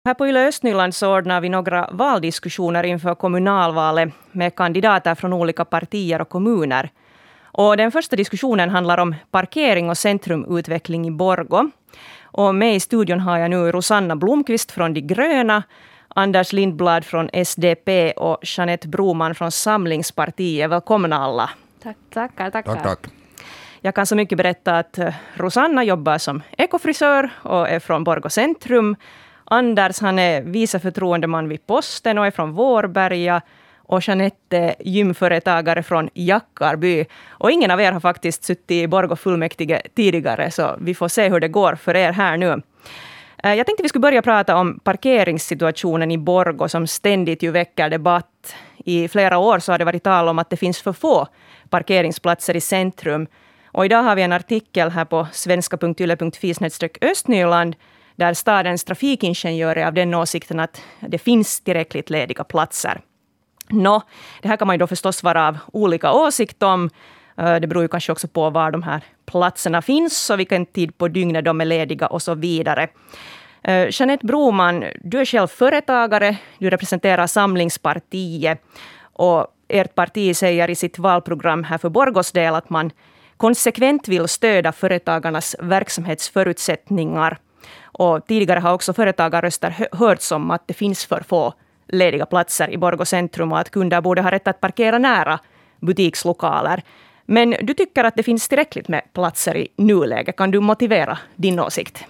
Här på Yle Östnyland så ordnar vi några valdiskussioner inför kommunalvalet med kandidater från olika partier och kommuner. Och den första diskussionen handlar om parkering och centrumutveckling i Borgå. Och med i studion har jag nu Rosanna Blomqvist från De gröna, Anders Lindblad från SDP och Jeanette Broman från Samlingspartiet. Välkomna alla. Tack. Jag kan så mycket berätta att Rosanna jobbar som ekofrisör och är från Borgå centrum. Anders, han är vice förtroendeman vid Posten och är från Vårberga. Och Jeanette är gymföretagare från Jackarby. Och ingen av er har faktiskt suttit i Borgå fullmäktige tidigare, så vi får se hur det går för er här nu. Jag tänkte vi skulle börja prata om parkeringssituationen i Borgå som ständigt ju väcker debatt. I flera år så har det varit tal om att det finns för få parkeringsplatser i centrum. Och idag har vi en artikel här på svenska.yle.fi/Östnyland där stadens trafikingenjör är av den åsikten att det finns tillräckligt lediga platser. Det här kan man ju då förstås vara av olika åsikt om. Det beror ju kanske också på var de här platserna finns och vilken tid på dygnet de är lediga och så vidare. Jeanette Broman, du är själv företagare, du representerar Samlingspartiet och ert parti säger i sitt valprogram här för Borgås del att man konsekvent vill stödja företagarnas verksamhetsförutsättningar. Och tidigare har också företagarröster hörts om att det finns för få lediga platser i Borgå centrum och att kunder borde ha rätt att parkera nära butikslokaler. Men du tycker att det finns tillräckligt med platser i nuläget. Kan du motivera din åsikt?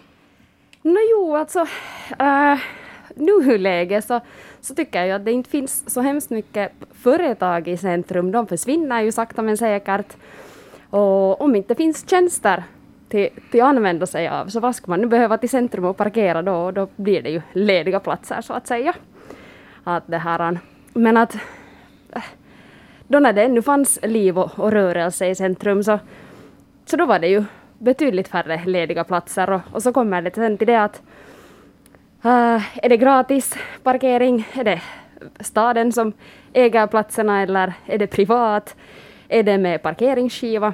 Nuläget så tycker jag att det inte finns så hemskt mycket företag i centrum. De försvinner ju sakta men säkert. Och om inte finns tjänster till att använda sig av, så vad ska man nu behöva till centrum och parkera då blir det ju lediga platser så att säga. Men att då när det ännu fanns liv och rörelse i centrum så då var det ju betydligt färre lediga platser och så kommer det sen till det att är det gratis parkering, är det staden som äger platserna eller är det privat, är det med parkeringsskiva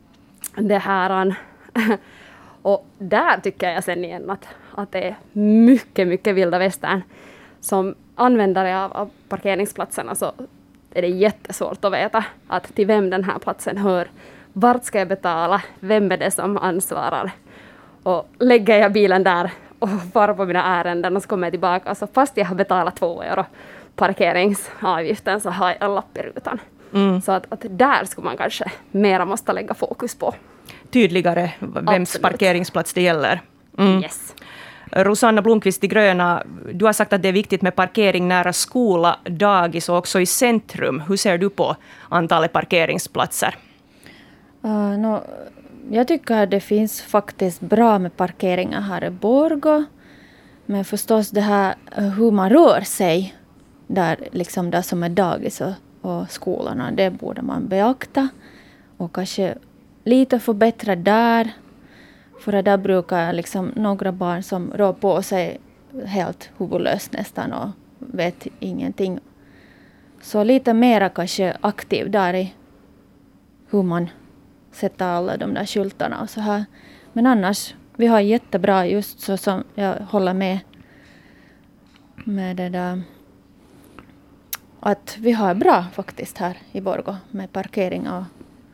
och där tycker jag sen igen att det är mycket vilda västern. Som användare av parkeringsplatserna så är det jättesvårt att veta att till vem den här platsen hör. Vart ska jag betala? Vem är det som ansvarar? Och lägger jag bilen där och far på mina ärenden och så kommer jag tillbaka. Så fast jag har betalat 2 euro parkeringsavgiften så har jag en lapp i rutan. Så att där skulle man kanske mera måste lägga fokus på. Tydligare vems parkeringsplats det gäller. Yes. Rosanna Blomqvist, De gröna, du har sagt att det är viktigt med parkering nära skola, dagis och också i centrum. Hur ser du på antalet parkeringsplatser? Jag tycker att det finns faktiskt bra med parkeringar här i Borgå. Men förstås det här hur man rör sig där som är dagis och skolorna, det borde man beakta. Och kanske lite förbättra där. För där brukar några barn som rör på sig helt huvudlöst nästan och vet ingenting. Så lite mera kanske aktiv där i hur man sätter alla de där skyltarna och så här. Men annars, vi har jättebra just så som jag håller med det där. Att vi har bra faktiskt här i Borgå med parkering och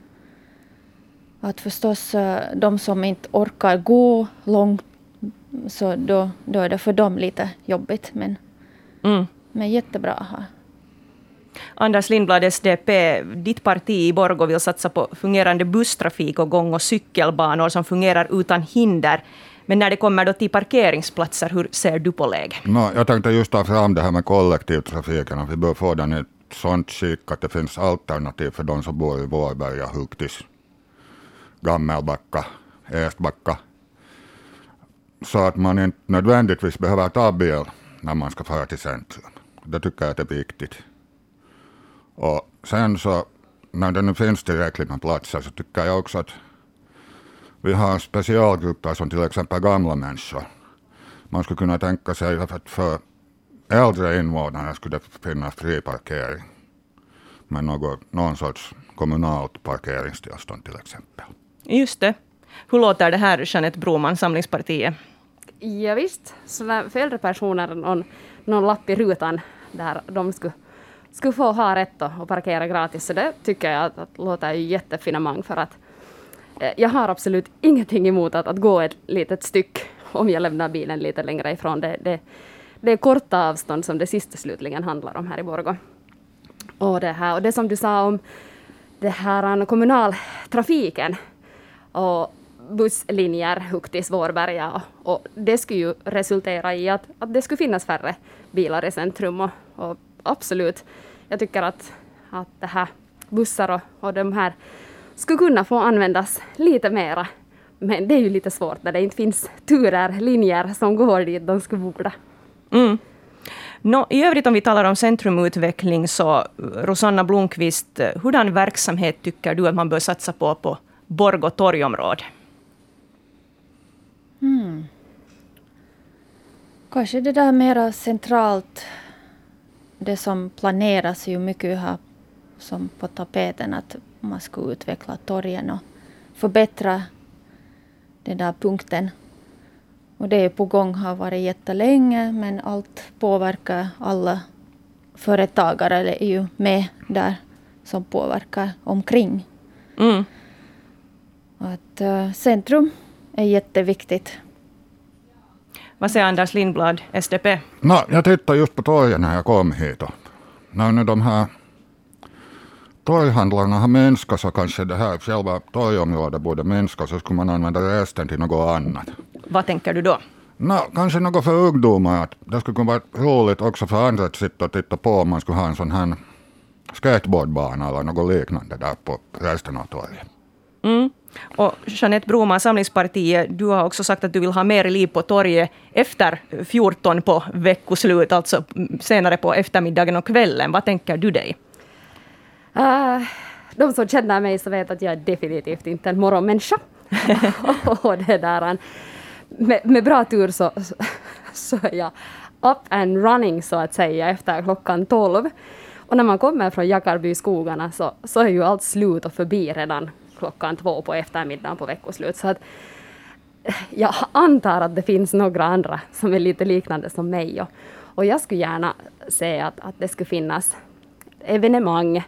att förstås de som inte orkar gå långt så då är det för dem lite jobbigt men jättebra här. Anders Lindblad, SDP, ditt parti i Borgå vill satsa på fungerande busstrafik och gång- och cykelbanor som fungerar utan hinder. Men när det kommer då till parkeringsplatser, hur ser du på läget? Jag tänkte just ta fram det här med kollektivtrafiken. Vi bör få den i ett sånt skick att det finns alternativ för de som bor i Vårberga, Huktis, Gammelbacka, Estbacka. Så att man inte nödvändigtvis behöver ta bil när man ska fara till centrum. Det tycker jag att det är viktigt. Och sen så, när det nu finns tillräckligt med platser så tycker jag också att vi har specialgrupper som till exempel gamla människor. Man skulle kunna tänka sig att för äldre invånare skulle det finnas fri parkering. Med någon sorts kommunalt parkeringstillstånd till exempel. Just det. Hur låter det här, Jeanette Broman, Samlingspartiet? Ja, visst, så när för äldre personer någon lapp i rutan där de skulle få ha rätt och parkera gratis, så det tycker jag att låter ju jättefinemang, för att jag har absolut ingenting emot att gå ett litet stycke om jag lämnar bilen lite längre ifrån. Det är korta avstånd som det sista slutligen handlar om här i Borgå. Och det som du sa om det här kommunaltrafiken och busslinjer upp till Vårberga, och det skulle ju resultera i att det skulle finnas färre bilar i centrum, och absolut, jag tycker att det här bussar och de här skulle kunna få användas lite mera, men det är ju lite svårt när det inte finns linjer som går dit de skulle borde. I övrigt, om vi talar om centrumutveckling, så Rosanna Blomqvist, hurdan verksamhet tycker du att man bör satsa på Borgå torgområde? Kanske det där mera centralt, det som planeras ju mycket här som på tapeten, att man ska utveckla torgen och förbättra den där punkten. Och det är på gång, har varit jättelänge, men allt påverkar alla företagare, eller är ju med där som påverkar omkring. Att centrum är jätteviktigt. Vad säger Anders Lindblad, SDP? Jag tittade just på torgen när jag kom hit. När nu de här torghandlarna har minskat, så kanske det här själva torgområdet borde minska, så skulle man använda resten till något annat. Vad tänker du då? Kanske något för ungdomar. Att det skulle kunna vara roligt också för andra att sitta och titta på om man skulle ha en sån här skateboardbana eller något liknande där på resten av torget. Och Jeanette Broman, Samlingspartiet, du har också sagt att du vill ha mer liv på torget efter 14 på veckoslut, alltså senare på eftermiddagen och kvällen. Vad tänker du dig? De som känner mig så vet att jag är definitivt inte en morgonmänniska. Och det där, med bra tur så är jag up and running, så att säga, efter klockan 12. Och när man kommer från Jakarby-skogarna så är ju allt slut och förbi redan klockan 2 på eftermiddagen på veckoslut. Så att jag antar att det finns några andra som är lite liknande som mig. Och jag skulle gärna se att det skulle finnas evenemang,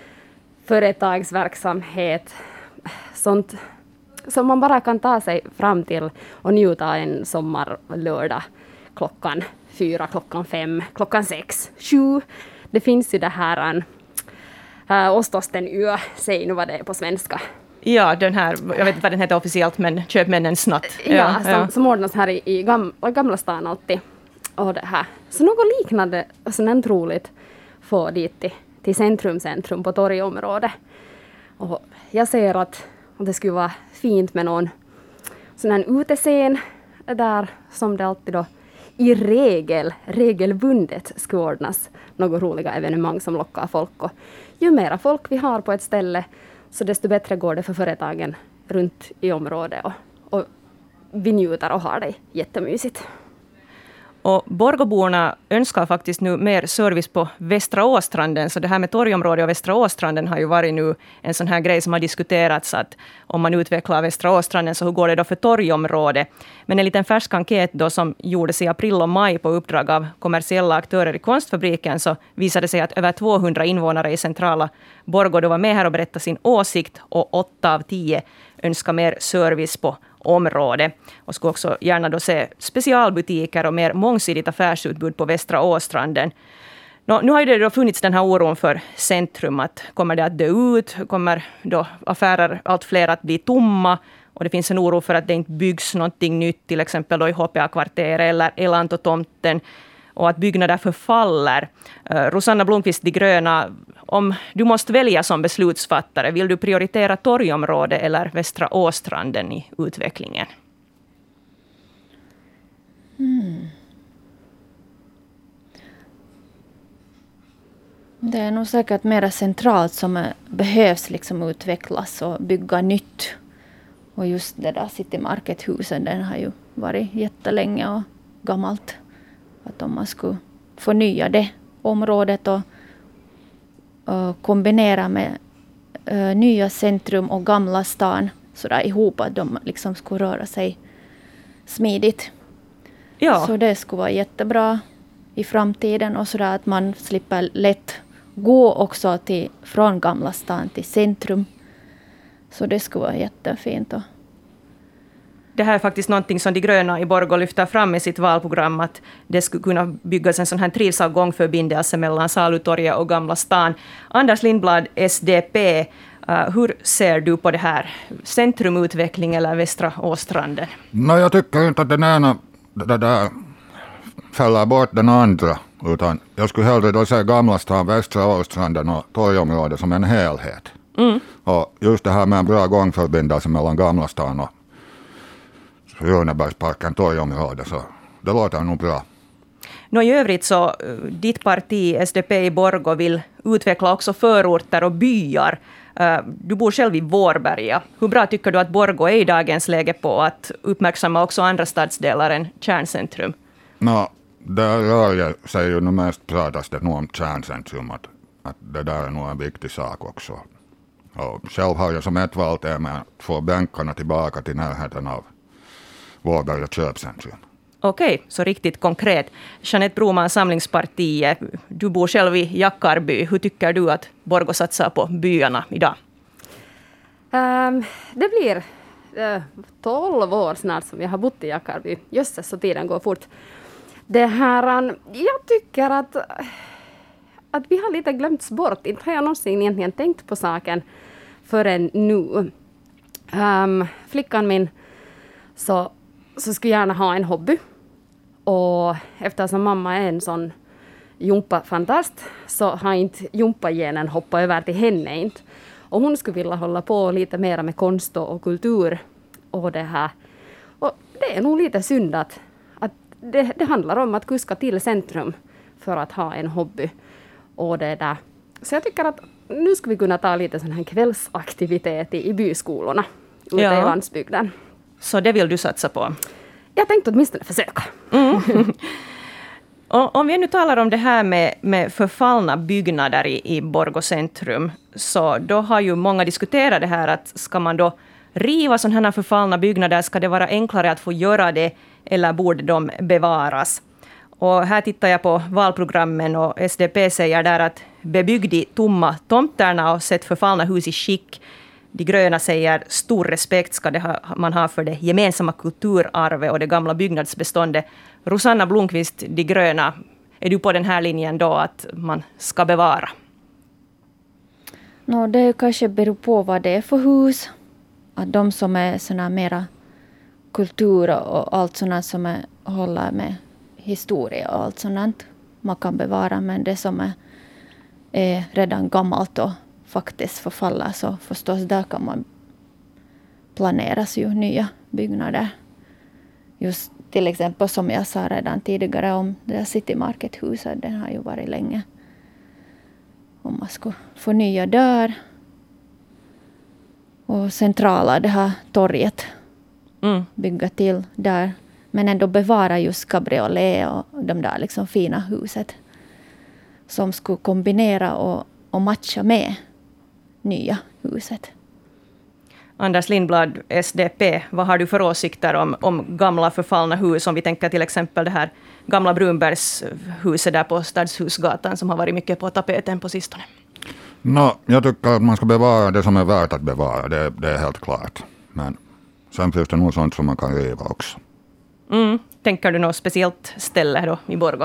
företagsverksamhet, sånt som man bara kan ta sig fram till och njuta en sommarlördag klockan 4, klockan 5, klockan 6, 7. Det finns ju det här Ostosten yö, säg nu vad det är på svenska. Ja, den här, jag vet inte vad den heter officiellt, men köpmännens natt. Som ordnas här i gamla stan alltid. Och det här. Så något liknande, sådant roligt, få dit till centrum på torgområdet. Och jag ser att det skulle vara fint med någon sån här utescen där som det alltid då i regelbundet skulle ordnas något roliga evenemang som lockar folk. Och ju mera folk vi har på ett ställe, så desto bättre går det för företagen runt i området. Och vi njuter och har det jättemysigt. Och Borgåborna önskar faktiskt nu mer service på Västra Åstranden. Så det här med torgområdet och Västra Åstranden har ju varit nu en sån här grej som har diskuterats. Att om man utvecklar Västra Åstranden, så hur går det då för torgområdet? Men en liten färsk enkät då som gjordes i april och maj på uppdrag av kommersiella aktörer i Konstfabriken, så visade sig att över 200 invånare i centrala Borgå då var med här och berättade sin åsikt, och 8 av 10 önskar mer service på område, och skulle också gärna då se specialbutiker och mer mångsidigt affärsutbud på Västra Åstranden. Nu har ju det då funnits den här oron för centrum, att kommer det att dö ut, kommer då affärer allt fler att bli tomma, och det finns en oro för att det inte byggs någonting nytt, till exempel då i HPA-kvarteret eller Elantotomten, och att byggnader förfaller. Rosanna Blomqvist, De gröna, om du måste välja som beslutsfattare, vill du prioritera torgområde eller Västra Åstranden i utvecklingen? Det är nog säkert mer centralt som behövs liksom utvecklas och bygga nytt. Och just det där City Market-husen, den har ju varit jättelänge och gammalt. Att om man skulle förnya det området och kombinera med nya centrum och gamla stan så där ihop, att de liksom skulle röra sig smidigt. Ja. Så det skulle vara jättebra i framtiden. Och så att man slipper lätt gå också från Gamla stan till centrum. Så det skulle vara jättefint. Det här är faktiskt någonting som de gröna i Borgå lyfter fram i sitt valprogram, att det skulle kunna byggas en sån här trivselgångförbindelse mellan Salutorget och Gamla stan. Anders Lindblad, SDP, hur ser du på det här? Centrumutveckling eller Västra Åstranden? Jag tycker inte att den ena det där fäller bort den andra, utan jag skulle hellre då säga Gamla stan, Västra Åstranden och torgområdet som en helhet. Och just det här med en bra gångförbindelse mellan Gamla stan och Runebergsparken, torgområdet, så det låter nog bra. I övrigt så, ditt parti SDP i Borgå vill utveckla också förorter och byar. Du bor själv i Vårberga. Hur bra tycker du att Borgå är i dagens läge på att uppmärksamma också andra stadsdelar än kärncentrum? Där rör sig ju nu mest pratas det nog om kärncentrum, att det där är nog en viktig sak också. Och själv har jag som ett valtema att få bänkarna tillbaka till närheten av Vårberga köpcentrum. Okej, så riktigt konkret. Jeanette Broman, Samlingspartiet, du bor själv i Jackarby. Hur tycker du att Borgå satsar på byarna idag? Det blir 12 år snart som jag har bott i Jackarby. Jösses, så tiden går fort. Jag tycker att vi har lite glömts bort. Inte har jag någonsin egentligen tänkt på saken förrän nu. Flickan min så skulle gärna ha en hobby. Och eftersom mamma är en sån jumpafantast så har inte jumpagenen hoppat över till henne inte. Och hon skulle vilja hålla på lite mer med konst och kultur och det här. Och det är nog lite synd att det handlar om att kuska till centrum för att ha en hobby. Och det där. Så jag tycker att nu ska vi kunna ta lite sån här kvällsaktivitet i byskolorna ute i landsbygden. Så det vill du satsa på? Jag tänkte åtminstone försöka. Om vi nu talar om det här med förfallna byggnader i Borgå centrum, så då har ju många diskuterat det här att ska man då riva sådana här förfallna byggnader, ska det vara enklare att få göra det eller borde de bevaras? Och här tittar jag på valprogrammen och SDP säger där att bebygg de tomma tomterna och sätt förfallna hus i skick. De gröna säger stor respekt ska man ha för det gemensamma kulturarvet och det gamla byggnadsbeståndet. Rosanna Blomqvist, de gröna, är du på den här linjen då att man ska bevara? Det kanske beror på vad det är för hus. Att de som är såna mera kultur och allt sånt som håller med historia och allt sånt man kan bevara. Men det som är redan gammalt och faktiskt förfalla, så förstås där kan man planeras ju nya byggnader. Just till exempel som jag sa redan tidigare om det där City Market-huset, den har ju varit länge. Om man skulle förnya där. Och centrala det här torget. Bygga till där. Men ändå bevara just cabriolet och de där liksom fina huset. Som skulle kombinera och matcha med nya huset. Anders Lindblad, SDP, vad har du för åsikter om gamla förfallna hus? Om vi tänker till exempel det här gamla Brunbergshuset där på Stadshusgatan som har varit mycket på tapeten på sistone. Jag tycker att man ska bevara det som är värt att bevara, det är helt klart. Men sen finns det nog sånt som man kan riva också. Tänker du något speciellt ställe då i Borgå?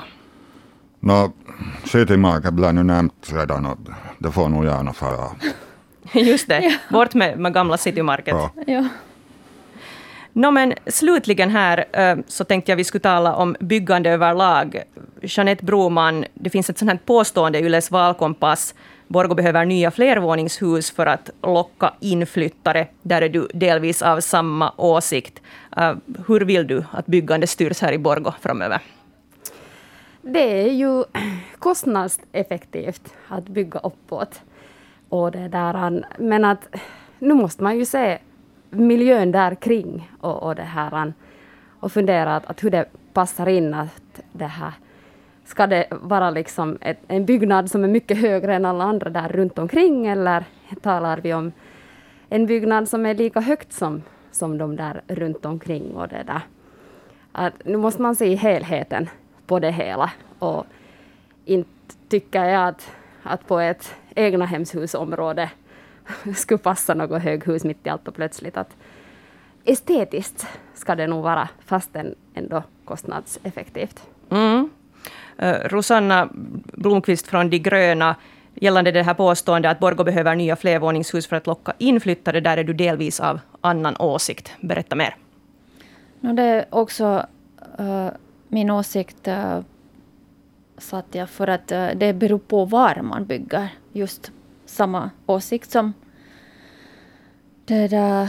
City Market blev nu nämnt redan och det får nog gärna fara. Just det, bort med gamla City Market. Ja. Men slutligen här så tänkte jag vi skulle tala om byggande överlag. Jeanette Broman, det finns ett sånt här påstående i Yles valkompass. Borgå behöver nya flervåningshus för att locka inflyttare. Där är du delvis av samma åsikt. Hur vill du att byggande styrs här i Borgå framöver? Det är ju kostnadseffektivt att bygga uppåt. Och det där, men att nu måste man ju se miljön där kring och det här och fundera att hur det passar in att det här ska det vara liksom en byggnad som är mycket högre än alla andra där runt omkring, eller talar vi om en byggnad som är lika högt som de där runt omkring och det där. Att nu måste man se helheten på det hela. Och inte tycker jag att på ett egna hemshusområde skulle passa något höghus mitt i allt och plötsligt. Att estetiskt ska det nog vara, fastän ändå kostnadseffektivt. Rosanna Blomqvist från De gröna, gällande det här påståendet att Borgå behöver nya flervåningshus för att locka inflyttare, där är du delvis av annan åsikt. Berätta mer. Det är också min åsikt, satt jag, för att det beror på var man bygger. Just samma åsikt som det där.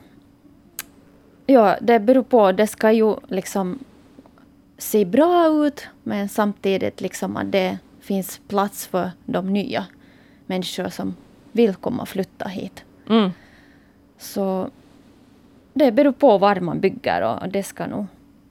Ja, det beror på. Det ska ju liksom se bra ut, men samtidigt liksom att det finns plats för de nya människor som vill komma och flytta hit. Så det beror på var man bygger, och det ska nog...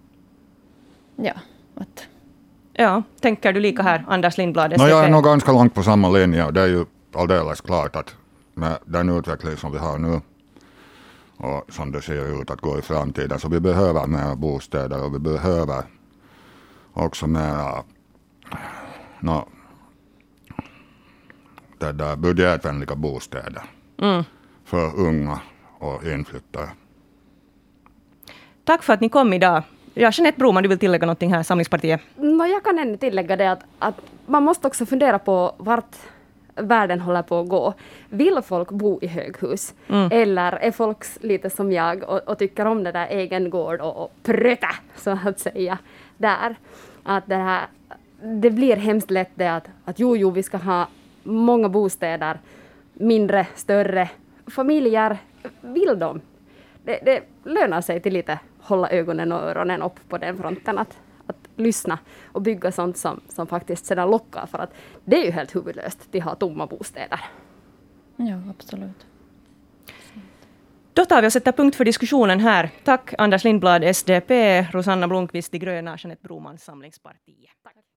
Ja, tänker du lika här, Anders Lindblad? Jag är nog ganska långt på samma linje, och det är ju alldeles klart att med den utveckling som vi har nu och som det ser ut att gå i framtiden, så vi behöver mer bostäder, och vi behöver också mer budgetvänliga bostäder för unga och inflyttare. Tack för att ni kom idag. Ja, Jeanette Broman, du vill tillägga någonting här, Samlingspartiet? Jag kan ännu tillägga det att man måste också fundera på vart världen håller på att gå. Vill folk bo i höghus? Eller är folk lite som jag och tycker om det där egen gård och pröta, så att säga, där? Att det blir hemskt lätt det att vi ska ha många bostäder, mindre, större. Familjer vill de. Det lönar sig till lite hålla ögonen och öronen upp på den fronten, att lyssna och bygga sånt som faktiskt sedan lockar, för att det är ju helt huvudlöst att ha tomma bostäder. Ja, absolut. Då tar vi och sätter punkt för diskussionen här. Tack Anders Lindblad, SDP, Rosanna Blomqvist, De gröna, Jeanette Broman, Samlingspartiet. Tack.